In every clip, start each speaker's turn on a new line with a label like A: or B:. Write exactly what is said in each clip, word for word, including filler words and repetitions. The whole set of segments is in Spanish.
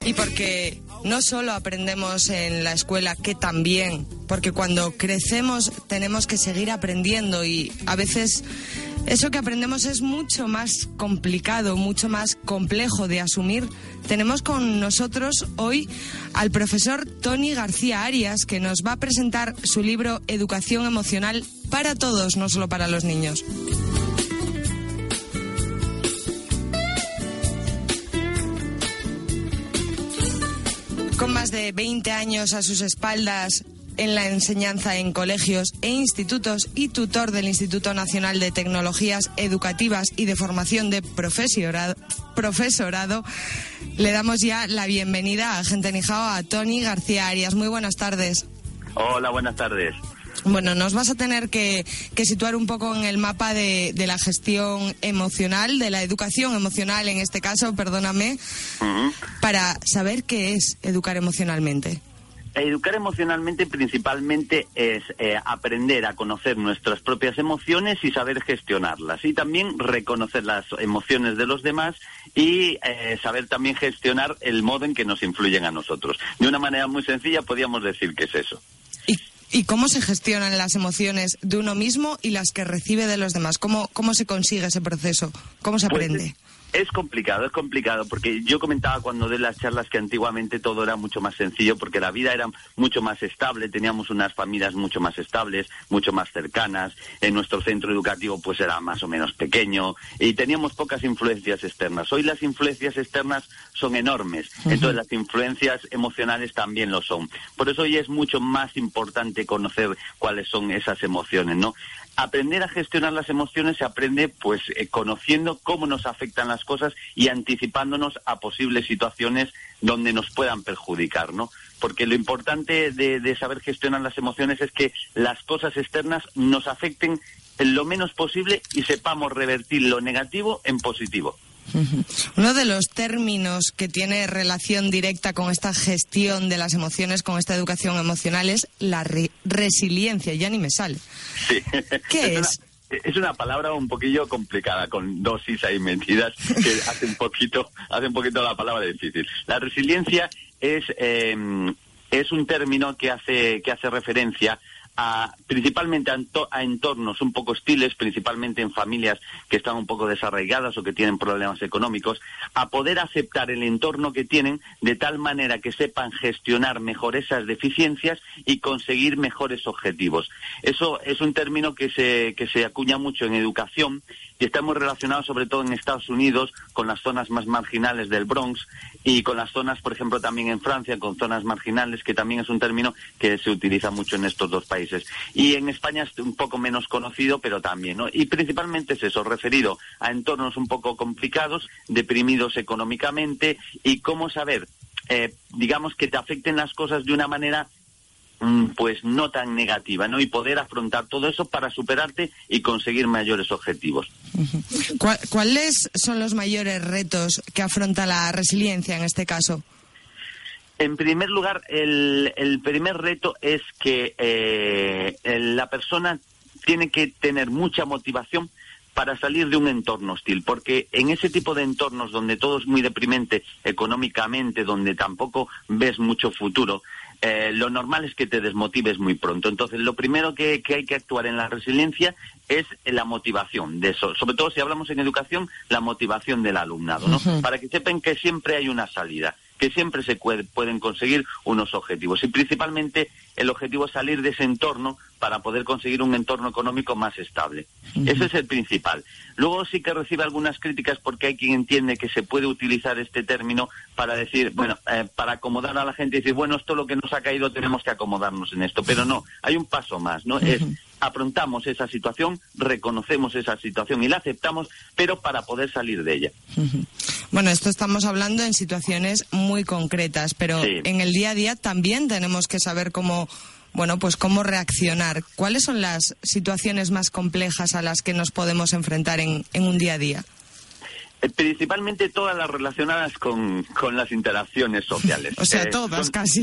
A: Y porque no solo aprendemos en la escuela, que también, porque cuando crecemos tenemos que seguir aprendiendo y a veces eso que aprendemos es mucho más complicado, mucho más complejo de asumir. Tenemos con nosotros hoy al profesor Toni García Arias, que nos va a presentar su libro Educación Emocional para todos, no solo para los niños. Con más de veinte años a sus espaldas en la enseñanza en colegios e institutos y tutor del Instituto Nacional de Tecnologías Educativas y de Formación de Profesorado, profesorado le damos ya la bienvenida a Gente Nijao a Toni García Arias. Muy buenas tardes.
B: Hola, buenas tardes.
A: Bueno, nos vas a tener que, que situar un poco en el mapa de, de la gestión emocional, de la educación emocional en este caso, perdóname, uh-huh. para saber qué es educar emocionalmente.
B: Educar emocionalmente principalmente es eh, aprender a conocer nuestras propias emociones y saber gestionarlas. Y también reconocer las emociones de los demás y eh, saber también gestionar el modo en que nos influyen a nosotros. De una manera muy sencilla podríamos decir que es eso.
A: ¿Y, y cómo se gestionan las emociones de uno mismo y las que recibe de los demás? ¿Cómo, cómo se consigue ese proceso? ¿Cómo se aprende?
B: Pues, Es complicado, es complicado, porque yo comentaba cuando de las charlas que antiguamente todo era mucho más sencillo, porque la vida era mucho más estable, teníamos unas familias mucho más estables, mucho más cercanas, en nuestro centro educativo pues era más o menos pequeño, y teníamos pocas influencias externas. Hoy las influencias externas son enormes, uh-huh. entonces las influencias emocionales también lo son. Por eso hoy es mucho más importante conocer cuáles son esas emociones, ¿no? Aprender a gestionar las emociones se aprende pues eh, conociendo cómo nos afectan las cosas y anticipándonos a posibles situaciones donde nos puedan perjudicar, ¿no? Porque lo importante de, de saber gestionar las emociones es que las cosas externas nos afecten lo menos posible y sepamos revertir lo negativo en positivo.
A: Uno de los términos que tiene relación directa con esta gestión de las emociones, con esta educación emocional, es la re- resiliencia. Ya ni me sale.
B: Sí.
A: ¿Qué
B: es?
A: es?
B: Una, es una palabra un poquillo complicada, con dosis ahí metidas, que hace un poquito, hace un poquito la palabra difícil. La resiliencia es, eh, es un término que hace, que hace referencia a, principalmente a, ento- a entornos un poco hostiles, principalmente en familias que están un poco desarraigadas o que tienen problemas económicos, a poder aceptar el entorno que tienen de tal manera que sepan gestionar mejor esas deficiencias y conseguir mejores objetivos. Eso es un término que se, que se acuña mucho en educación y está muy relacionado sobre todo en Estados Unidos con las zonas más marginales del Bronx y con las zonas, por ejemplo, también en Francia, con zonas marginales, que también es un término que se utiliza mucho en estos dos países. Y en España es un poco menos conocido, pero también, ¿no? Y principalmente es eso, referido a entornos un poco complicados, deprimidos económicamente, y cómo saber, eh, digamos, que te afecten las cosas de una manera pues no tan negativa, ¿no? Y poder afrontar todo eso para superarte y conseguir mayores objetivos.
A: ¿Cuál, ¿Cuáles son los mayores retos que afronta la resiliencia en este caso?
B: En primer lugar, el, el primer reto es que eh, la persona tiene que tener mucha motivación para salir de un entorno hostil, porque en ese tipo de entornos donde todo es muy deprimente económicamente, donde tampoco ves mucho futuro, eh, lo normal es que te desmotives muy pronto. Entonces, lo primero que, que hay que actuar en la resiliencia es la motivación de eso. Sobre todo si hablamos en educación, la motivación del alumnado, ¿no? Uh-huh. Para que sepan que siempre hay una salida, que siempre se puede, pueden conseguir unos objetivos. Y principalmente el objetivo es salir de ese entorno para poder conseguir un entorno económico más estable. Uh-huh. Ese es el principal. Luego sí que recibe algunas críticas porque hay quien entiende que se puede utilizar este término para decir, bueno, eh, para acomodar a la gente y decir, bueno, esto es lo que nos ha caído, tenemos que acomodarnos en esto. Pero no, hay un paso más, ¿no? Uh-huh. Es afrontamos esa situación, reconocemos esa situación y la aceptamos, pero para poder salir de ella.
A: Uh-huh. Bueno, esto estamos hablando en situaciones muy concretas, pero sí. En el día a día también tenemos que saber cómo, bueno, pues cómo reaccionar. ¿Cuáles son las situaciones más complejas a las que nos podemos enfrentar en, en un día a día?
B: Principalmente todas las relacionadas con, con las interacciones sociales.
A: O sea,
B: eh,
A: todas
B: son...
A: casi.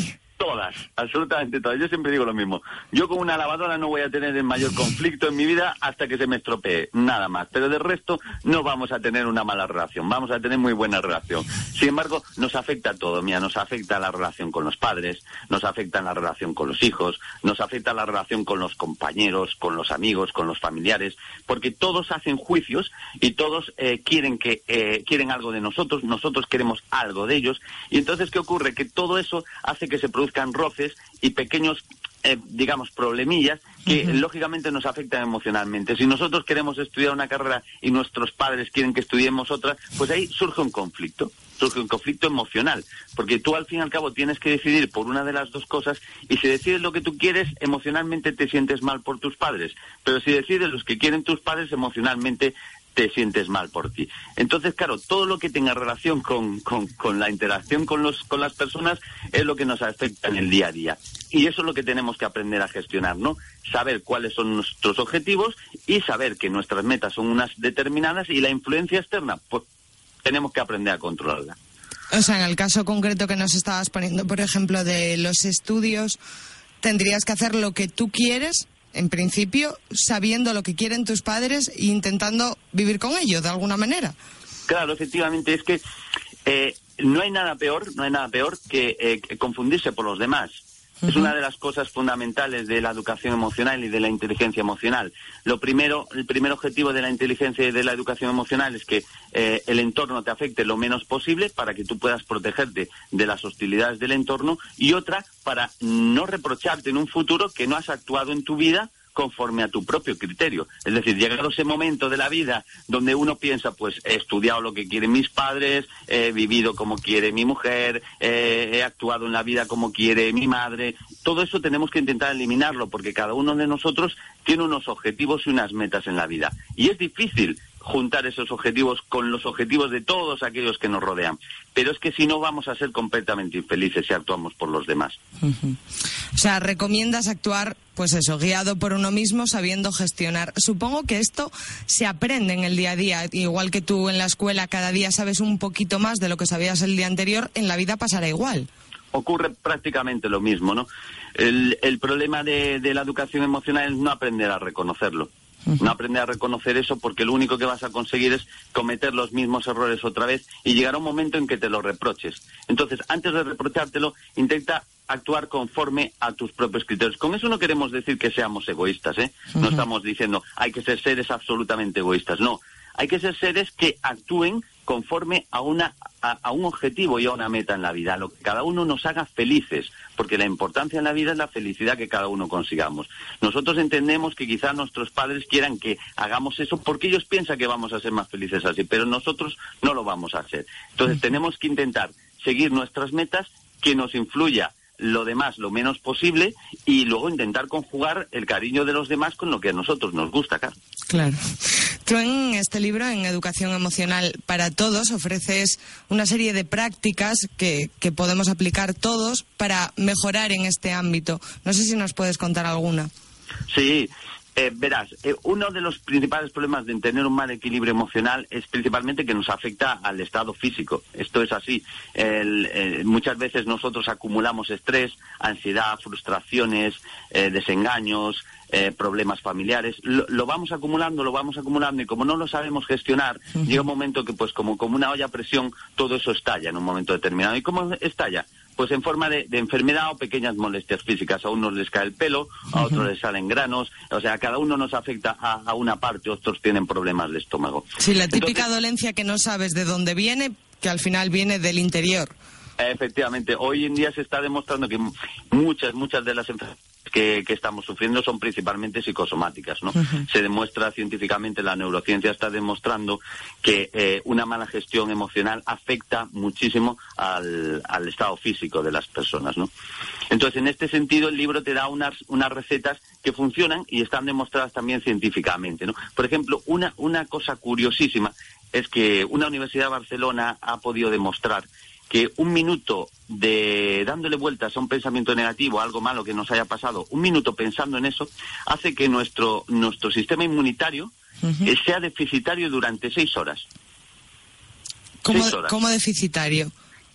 B: Todas, absolutamente todas. Yo siempre digo lo mismo. Yo con una lavadora no voy a tener el mayor conflicto en mi vida hasta que se me estropee, nada más. Pero del resto no vamos a tener una mala relación, vamos a tener muy buena relación. Sin embargo, nos afecta todo, mira, nos afecta la relación con los padres, nos afecta la relación con los hijos, nos afecta la relación con los compañeros, con los amigos, con los familiares, porque todos hacen juicios y todos eh, quieren que eh, quieren algo de nosotros, nosotros queremos algo de ellos, y entonces ¿qué ocurre? Que todo eso hace que se produzcan roces y pequeños, eh, digamos, problemillas que uh-huh. lógicamente nos afectan emocionalmente. Si nosotros queremos estudiar una carrera y nuestros padres quieren que estudiemos otra, pues ahí surge un conflicto, surge un conflicto emocional, porque tú al fin y al cabo tienes que decidir por una de las dos cosas, y si decides lo que tú quieres, emocionalmente te sientes mal por tus padres, pero si decides los que quieren tus padres, emocionalmente te sientes mal por ti. Entonces, claro, todo lo que tenga relación con, con, con la interacción con, los, con las personas es lo que nos afecta en el día a día. Y eso es lo que tenemos que aprender a gestionar, ¿no? Saber cuáles son nuestros objetivos y saber que nuestras metas son unas determinadas, y la influencia externa, pues tenemos que aprender a controlarla.
A: O sea, en el caso concreto que nos estabas poniendo, por ejemplo, de los estudios, tendrías que hacer lo que tú quieres, en principio, sabiendo lo que quieren tus padres e intentando vivir con ellos de alguna manera.
B: Claro, efectivamente, es que eh, no hay nada peor, no hay nada peor que, eh, que confundirse por los demás. Uh-huh. Es una de las cosas fundamentales de la educación emocional y de la inteligencia emocional. Lo primero, el primer objetivo de la inteligencia y de la educación emocional es que eh, el entorno te afecte lo menos posible para que tú puedas protegerte de las hostilidades del entorno, y otra, para no reprocharte en un futuro que no has actuado en tu vida conforme a tu propio criterio. Es decir, llegado ese momento de la vida donde uno piensa, pues he estudiado lo que quieren mis padres, he vivido como quiere mi mujer, eh, he actuado en la vida como quiere mi madre, todo eso tenemos que intentar eliminarlo, porque cada uno de nosotros tiene unos objetivos y unas metas en la vida. Y es difícil juntar esos objetivos con los objetivos de todos aquellos que nos rodean. Pero es que si no, vamos a ser completamente infelices si actuamos por los demás.
A: Uh-huh. O sea, recomiendas actuar, pues eso, guiado por uno mismo, sabiendo gestionar. Supongo que esto se aprende en el día a día. Igual que tú en la escuela cada día sabes un poquito más de lo que sabías el día anterior, en la vida pasará igual.
B: Ocurre prácticamente lo mismo, ¿no? El, el problema de, de la educación emocional es no aprender a reconocerlo. No aprender a reconocer eso, porque lo único que vas a conseguir es cometer los mismos errores otra vez, y llegará un momento en que te lo reproches. Entonces, antes de reprochártelo, intenta actuar conforme a tus propios criterios. Con eso no queremos decir que seamos egoístas, ¿eh? Uh-huh. No estamos diciendo hay que ser seres absolutamente egoístas, no. Hay que ser seres que actúen conforme a una a, a un objetivo y a una meta en la vida, lo que cada uno nos haga felices, porque la importancia en la vida es la felicidad que cada uno consigamos. Nosotros entendemos que quizás nuestros padres quieran que hagamos eso porque ellos piensan que vamos a ser más felices así, pero nosotros no lo vamos a hacer. Entonces tenemos que intentar seguir nuestras metas, que nos influya lo demás lo menos posible, y luego intentar conjugar el cariño de los demás con lo que a nosotros nos gusta, claro.
A: Claro. Tú en este libro, en Educación Emocional para Todos, ofreces una serie de prácticas que, que podemos aplicar todos para mejorar en este ámbito. No sé si nos puedes contar alguna.
B: Sí. Eh, verás, eh, uno de los principales problemas de tener un mal equilibrio emocional es principalmente que nos afecta al estado físico. Esto es así. El, eh, muchas veces nosotros acumulamos estrés, ansiedad, frustraciones, eh, desengaños, eh, problemas familiares. Lo, lo vamos acumulando, lo vamos acumulando, y como no lo sabemos gestionar, uh-huh. llega un momento que, pues, como, como una olla a presión, todo eso estalla en un momento determinado. ¿Y cómo estalla? Pues en forma de, de enfermedad o pequeñas molestias físicas. A unos les cae el pelo, a otros uh-huh. les salen granos. O sea, a cada uno nos afecta a, a una parte, otros tienen problemas de estómago.
A: Sí, la típica
B: Entonces,
A: dolencia que no sabes de dónde viene, que al final viene del interior.
B: Efectivamente. Hoy en día se está demostrando que muchas, muchas de las enfermedades que, que estamos sufriendo son principalmente psicosomáticas, ¿no? Uh-huh. Se demuestra científicamente, la neurociencia está demostrando que eh, una mala gestión emocional afecta muchísimo al, al estado físico de las personas, ¿no? Entonces, en este sentido, el libro te da unas, unas recetas que funcionan y están demostradas también científicamente, ¿no? Por ejemplo, una, una cosa curiosísima es que una universidad de Barcelona ha podido demostrar que un minuto de dándole vueltas a un pensamiento negativo, a algo malo que nos haya pasado, un minuto pensando en eso, hace que nuestro nuestro sistema inmunitario uh-huh. eh, sea deficitario durante seis horas.
A: ¿Cómo,
B: seis horas.
A: ¿Cómo deficitario?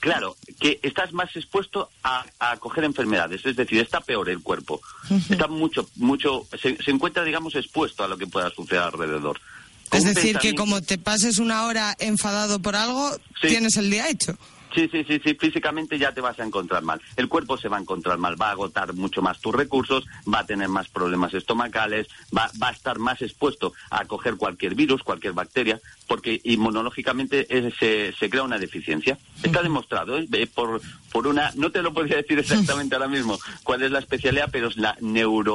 B: Claro, que estás más expuesto a, a coger enfermedades, es decir, está peor el cuerpo. Uh-huh. Está mucho, mucho, se, se encuentra, digamos, expuesto a lo que pueda suceder alrededor.
A: Es decir, que como te pases una hora enfadado por algo, sí. tienes el día hecho.
B: Sí, sí, sí, sí, físicamente ya te vas a encontrar mal. El cuerpo se va a encontrar mal, va a agotar mucho más tus recursos, va a tener más problemas estomacales, va, va a estar más expuesto a coger cualquier virus, cualquier bacteria, porque inmunológicamente es, se, se crea una deficiencia. Está demostrado, ¿eh? por, por una, no te lo podría decir exactamente ahora mismo cuál es la especialidad, pero es la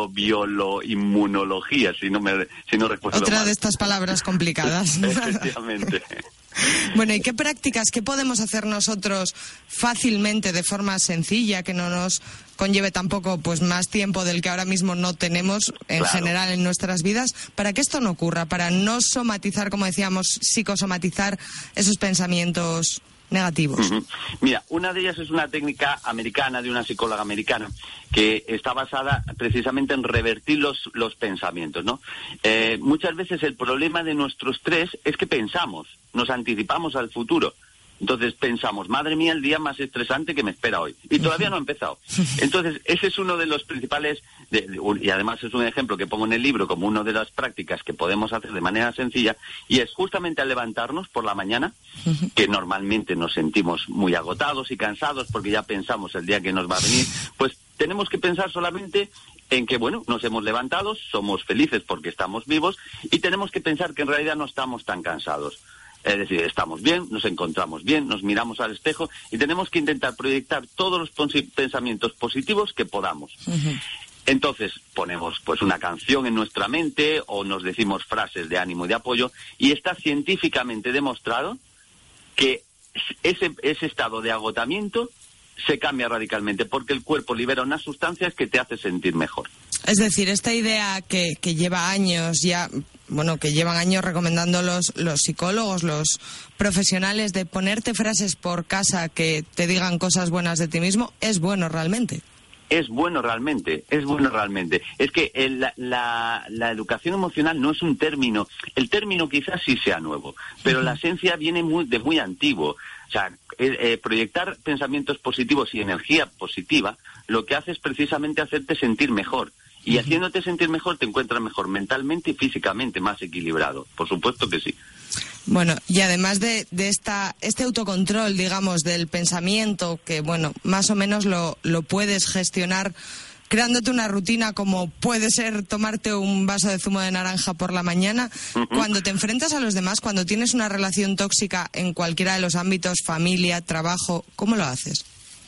B: neurobioloinmunología, si no me, si no recuerdo
A: Otra
B: mal.
A: de estas palabras complicadas.
B: Efectivamente.
A: Bueno, ¿y qué prácticas, qué podemos hacer nosotros fácilmente, de forma sencilla, que no nos conlleve tampoco pues más tiempo del que ahora mismo no tenemos en
B: claro.
A: general en nuestras vidas, para que esto no ocurra, para no somatizar, como decíamos, psicosomatizar esos pensamientos negativos?
B: Uh-huh. Mira, una de ellas es una técnica americana, de una psicóloga americana, que está basada precisamente en revertir los, los pensamientos, ¿no? Eh, muchas veces el problema de nuestro estrés es que pensamos, nos anticipamos al futuro. Entonces pensamos, madre mía, el día más estresante que me espera hoy. Y todavía no ha empezado. Entonces, ese es uno de los principales, de, de, y además es un ejemplo que pongo en el libro como una de las prácticas que podemos hacer de manera sencilla, y es justamente al levantarnos por la mañana, que normalmente nos sentimos muy agotados y cansados porque ya pensamos el día que nos va a venir, pues tenemos que pensar solamente en que, bueno, nos hemos levantado, somos felices porque estamos vivos, y tenemos que pensar que en realidad no estamos tan cansados. Es decir, estamos bien, nos encontramos bien, nos miramos al espejo y tenemos que intentar proyectar todos los pensamientos positivos que podamos. Uh-huh. Entonces ponemos pues una canción en nuestra mente o nos decimos frases de ánimo y de apoyo, y está científicamente demostrado que ese, ese estado de agotamiento se cambia radicalmente porque el cuerpo libera unas sustancias que te hace sentir mejor.
A: Es decir, esta idea que, que lleva años ya, bueno, que llevan años recomendando los, los psicólogos, los profesionales, de ponerte frases por casa que te digan cosas buenas de ti mismo, es bueno realmente.
B: Es bueno realmente, es bueno realmente. Es que el, la, la, la educación emocional no es un término, el término quizás sí sea nuevo, pero uh-huh. la esencia viene muy, de muy antiguo. O sea, eh, eh, proyectar pensamientos positivos y energía positiva lo que hace es precisamente hacerte sentir mejor. Y uh-huh. haciéndote sentir mejor te encuentras mejor mentalmente y físicamente, más equilibrado. Por supuesto que sí.
A: Bueno, y además de, de esta este autocontrol, digamos, del pensamiento, que, bueno, más o menos lo, lo puedes gestionar creándote una rutina como puede ser tomarte un vaso de zumo de naranja por la mañana. Uh-huh. Cuando te enfrentas a los demás, cuando tienes una relación tóxica en cualquiera de los ámbitos, familia, trabajo, ¿cómo lo haces?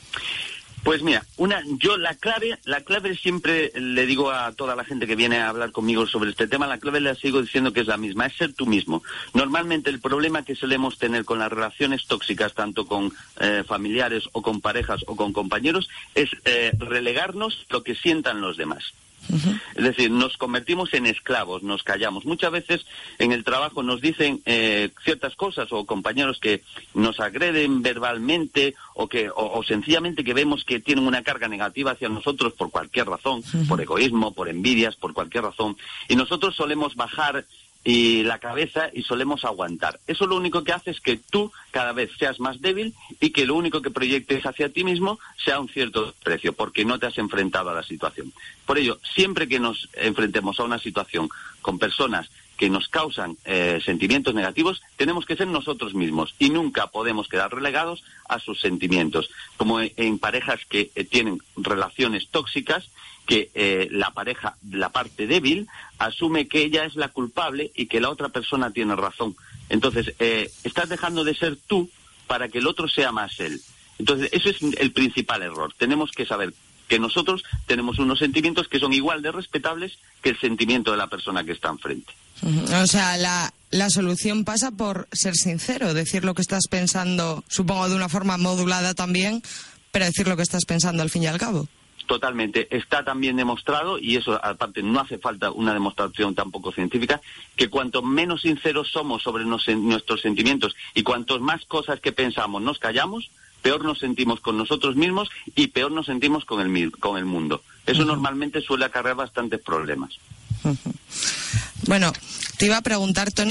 B: Pues mira, una, yo la clave, la clave siempre le digo a toda la gente que viene a hablar conmigo sobre este tema, la clave le sigo diciendo que es la misma, es ser tú mismo. Normalmente el problema que solemos tener con las relaciones tóxicas, tanto con eh, familiares o con parejas o con compañeros, es eh, relegarnos lo que sientan los demás. Uh-huh. Es decir, nos convertimos en esclavos, nos callamos. Muchas veces en el trabajo nos dicen eh, ciertas cosas, o compañeros que nos agreden verbalmente o que o, o sencillamente que vemos que tienen una carga negativa hacia nosotros por cualquier razón, uh-huh. por egoísmo, por envidias, por cualquier razón. Y nosotros solemos bajar y la cabeza y solemos aguantar. Eso lo único que hace es que tú cada vez seas más débil y que lo único que proyectes hacia ti mismo sea un cierto desprecio, porque no te has enfrentado a la situación. Por ello, siempre que nos enfrentemos a una situación con personas que nos causan eh, sentimientos negativos, tenemos que ser nosotros mismos y nunca podemos quedar relegados a sus sentimientos. Como en, en parejas que eh, tienen relaciones tóxicas, que eh, la pareja, la parte débil, asume que ella es la culpable y que la otra persona tiene razón. Entonces, eh, estás dejando de ser tú para que el otro sea más él. Entonces, eso es el principal error. Tenemos que saber que nosotros tenemos unos sentimientos que son igual de respetables que el sentimiento de la persona que está enfrente.
A: O sea, la, la solución pasa por ser sincero, decir lo que estás pensando, supongo de una forma modulada también, pero decir lo que estás pensando al fin y al cabo.
B: Totalmente. Está también demostrado, y eso aparte no hace falta una demostración tampoco científica, que cuanto menos sinceros somos sobre nos, nuestros sentimientos y cuantos más cosas que pensamos nos callamos, peor nos sentimos con nosotros mismos y peor nos sentimos con el, con el mundo. Eso uh-huh. normalmente suele acarrear bastantes problemas.
A: Uh-huh. Bueno, te iba a preguntar, Toni,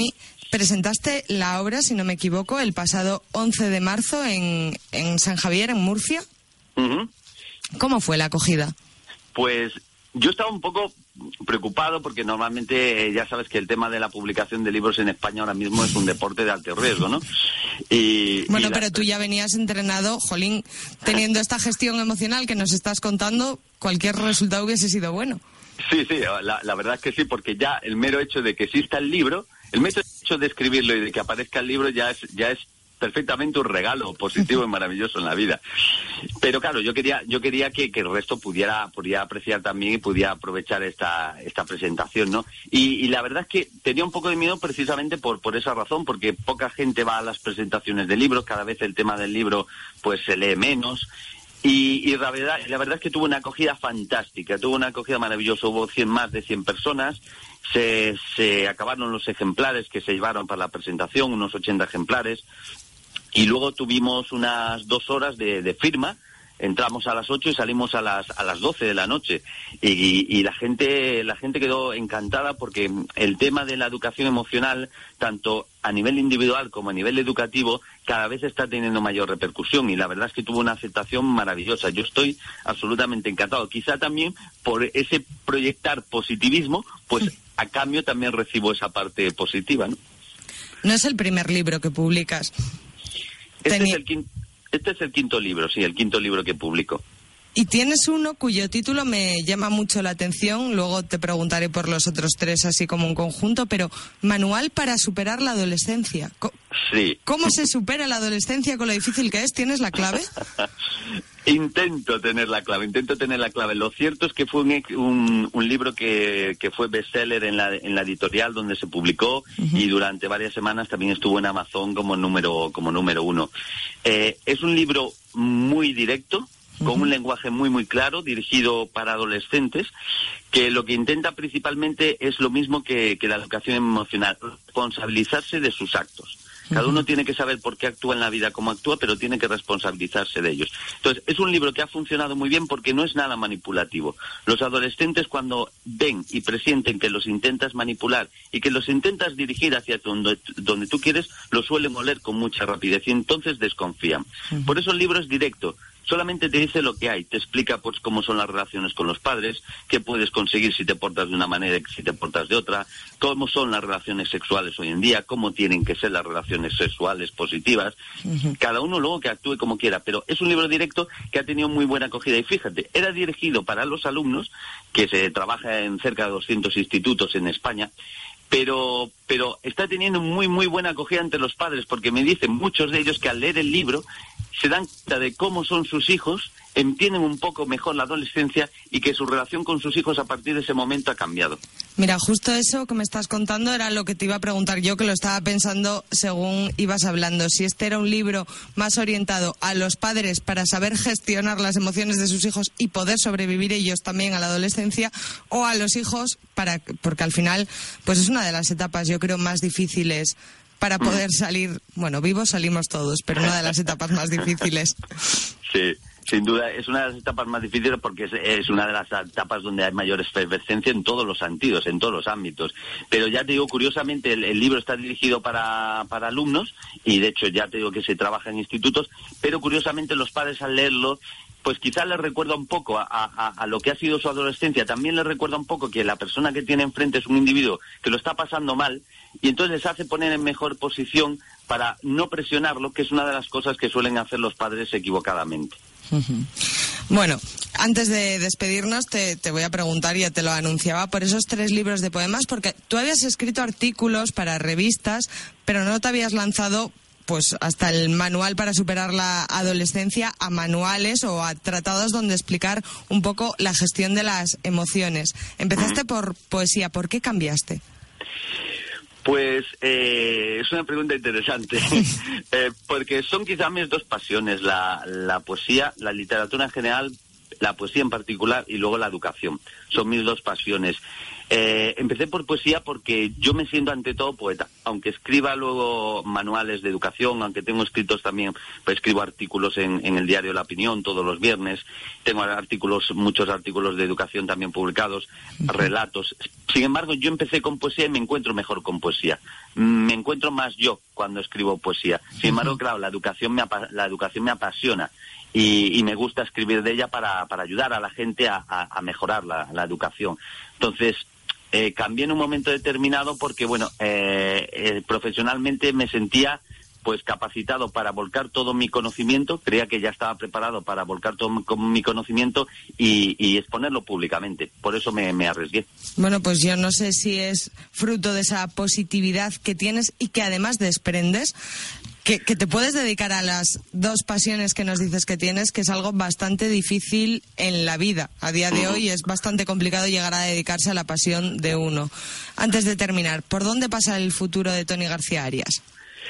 A: Presentaste la obra, si no me equivoco, el pasado once de marzo en, en San Javier, en Murcia.
B: Uh-huh.
A: ¿Cómo fue la acogida?
B: Pues yo estaba un poco preocupado porque normalmente eh, ya sabes que el tema de la publicación de libros en España ahora mismo es un deporte de alto riesgo, ¿no? Y,
A: bueno,
B: y
A: pero
B: la...
A: tú ya venías entrenado, jolín, teniendo esta gestión emocional que nos estás contando, cualquier resultado hubiese sido bueno.
B: Sí, sí, la, la verdad es que sí, porque ya el mero hecho de que exista el libro, el mero hecho de escribirlo y de que aparezca el libro ya es, ya es perfectamente un regalo positivo y maravilloso en la vida. Pero claro, yo quería yo quería que, que el resto pudiera pudiera apreciar también y pudiera aprovechar esta esta presentación, ¿no? Y, y la verdad es que tenía un poco de miedo precisamente por por esa razón, porque poca gente va a las presentaciones de libros, cada vez el tema del libro pues se lee menos. Y, y la verdad, la verdad es que tuvo una acogida fantástica, tuvo una acogida maravillosa, hubo cien, más de cien personas, se, se acabaron los ejemplares que se llevaron para la presentación, unos ochenta ejemplares, y luego tuvimos unas dos horas de, de firma. Entramos a las ocho y salimos a las a las doce de la noche y, y la gente la gente quedó encantada porque el tema de la educación emocional, tanto a nivel individual como a nivel educativo, cada vez está teniendo mayor repercusión y la verdad es que tuvo una aceptación maravillosa. Yo estoy absolutamente encantado. Quizá también por ese proyectar positivismo, pues a cambio también recibo esa parte positiva, ¿no?
A: No es el primer libro que publicas.
B: Este
A: Teni-
B: es el quinto. Este es el quinto libro, sí, el quinto libro que publico.
A: Y tienes uno cuyo título me llama mucho la atención, luego te preguntaré por los otros tres así como un conjunto, pero Manual para superar la adolescencia. Co-
B: Sí.
A: ¿Cómo se supera la adolescencia con lo difícil que es? ¿Tienes la clave?
B: Intento tener la clave, intento tener la clave. Lo cierto es que fue un, un, un libro que, que fue bestseller en la, en la editorial donde se publicó uh-huh. y durante varias semanas también estuvo en Amazon como número, como número uno. Eh, es un libro muy directo, con uh-huh. un lenguaje muy muy claro, dirigido para adolescentes, que lo que intenta principalmente es lo mismo que, que la educación emocional, responsabilizarse de sus actos. Cada uno tiene que saber por qué actúa en la vida como actúa, pero tiene que responsabilizarse de ellos. Entonces, es un libro que ha funcionado muy bien porque no es nada manipulativo. Los adolescentes, cuando ven y presienten que los intentas manipular y que los intentas dirigir hacia donde, donde tú quieres, lo suelen oler con mucha rapidez y entonces desconfían. Uh-huh. Por eso el libro es directo. Solamente te dice lo que hay, te explica pues cómo son las relaciones con los padres, qué puedes conseguir si te portas de una manera y si te portas de otra, cómo son las relaciones sexuales hoy en día, cómo tienen que ser las relaciones sexuales positivas. Uh-huh. Cada uno luego que actúe como quiera, pero es un libro directo que ha tenido muy buena acogida. Y fíjate, era dirigido para los alumnos, que se trabaja en cerca de doscientos institutos en España, pero pero está teniendo muy muy buena acogida entre los padres, porque me dicen muchos de ellos que al leer el libro se dan cuenta de cómo son sus hijos, entienden un poco mejor la adolescencia y que su relación con sus hijos a partir de ese momento ha cambiado.
A: Mira, justo eso que me estás contando era lo que te iba a preguntar yo, que lo estaba pensando según ibas hablando. Si este era un libro más orientado a los padres para saber gestionar las emociones de sus hijos y poder sobrevivir ellos también a la adolescencia, o a los hijos, para porque al final pues es una de las etapas, yo creo, más difíciles para poder salir, bueno, vivos salimos todos, pero una de las etapas más difíciles.
B: Sí, sin duda, es una de las etapas más difíciles porque es, es una de las etapas donde hay mayor efervescencia en todos los sentidos, en todos los ámbitos. Pero ya te digo, curiosamente, el, el libro está dirigido para, para alumnos y de hecho ya te digo que se trabaja en institutos, pero curiosamente los padres al leerlo pues quizás les recuerda un poco a, a, a lo que ha sido su adolescencia, también les recuerda un poco que la persona que tiene enfrente es un individuo que lo está pasando mal y entonces les hace poner en mejor posición para no presionarlo, que es una de las cosas que suelen hacer los padres equivocadamente.
A: Uh-huh. Bueno, antes de despedirnos te, te voy a preguntar, ya te lo anunciaba, por esos tres libros de poemas, porque tú habías escrito artículos para revistas, pero no te habías lanzado pues hasta el manual para superar la adolescencia a manuales o a tratados donde explicar un poco la gestión de las emociones. Empezaste por poesía, ¿por qué cambiaste?
B: Pues eh, es una pregunta interesante, eh, porque son quizá mis dos pasiones, la, la poesía, la literatura en general, la poesía en particular y luego la educación. Son mis dos pasiones. Eh, empecé por poesía porque yo me siento ante todo poeta, aunque escriba luego manuales de educación, aunque tengo escritos también, pues escribo artículos en, en el diario La Opinión todos los viernes, tengo artículos, muchos artículos de educación también publicados, relatos. Sin embargo, yo empecé con poesía y me encuentro mejor con poesía. Me encuentro más yo cuando escribo poesía. Sin embargo, claro, la educación me, apa- la educación me apasiona. Y, y me gusta escribir de ella para, para ayudar a la gente a, a, a mejorar la, la educación. Entonces, eh, cambié en un momento determinado porque, bueno, eh, eh, profesionalmente me sentía pues capacitado para volcar todo mi conocimiento, creía que ya estaba preparado para volcar todo mi, mi conocimiento y, y exponerlo públicamente. Por eso me, me arriesgué.
A: Bueno, pues yo no sé si es fruto de esa positividad que tienes y que además desprendes, que, que te puedes dedicar a las dos pasiones que nos dices que tienes, que es algo bastante difícil en la vida. A día de hoy es bastante complicado llegar a dedicarse a la pasión de uno. Antes de terminar, ¿por dónde pasa el futuro de Toni García Arias?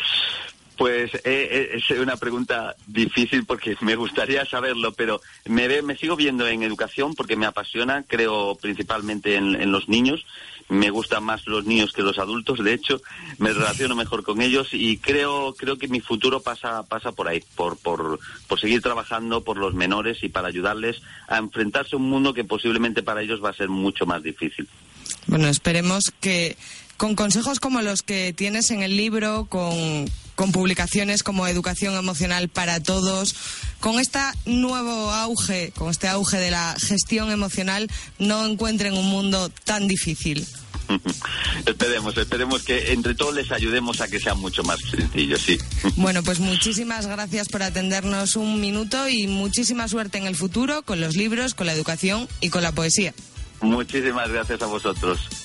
B: Pues eh, es una pregunta difícil porque me gustaría saberlo, pero me, ve, me sigo viendo en educación porque me apasiona, creo principalmente en, en los niños. Me gustan más los niños que los adultos, de hecho, me relaciono mejor con ellos y creo creo que mi futuro pasa pasa por ahí, por por por seguir trabajando por los menores y para ayudarles a enfrentarse a un mundo que posiblemente para ellos va a ser mucho más difícil.
A: Bueno, esperemos que con consejos como los que tienes en el libro, con, con publicaciones como Educación Emocional para Todos, con este nuevo auge, con este auge de la gestión emocional, no encuentren un mundo tan difícil.
B: Esperemos, esperemos que entre todos les ayudemos a que sea mucho más sencillo, sí.
A: Bueno, pues muchísimas gracias por atendernos un minuto y muchísima suerte en el futuro con los libros, con la educación y con la poesía.
B: Muchísimas gracias a vosotros.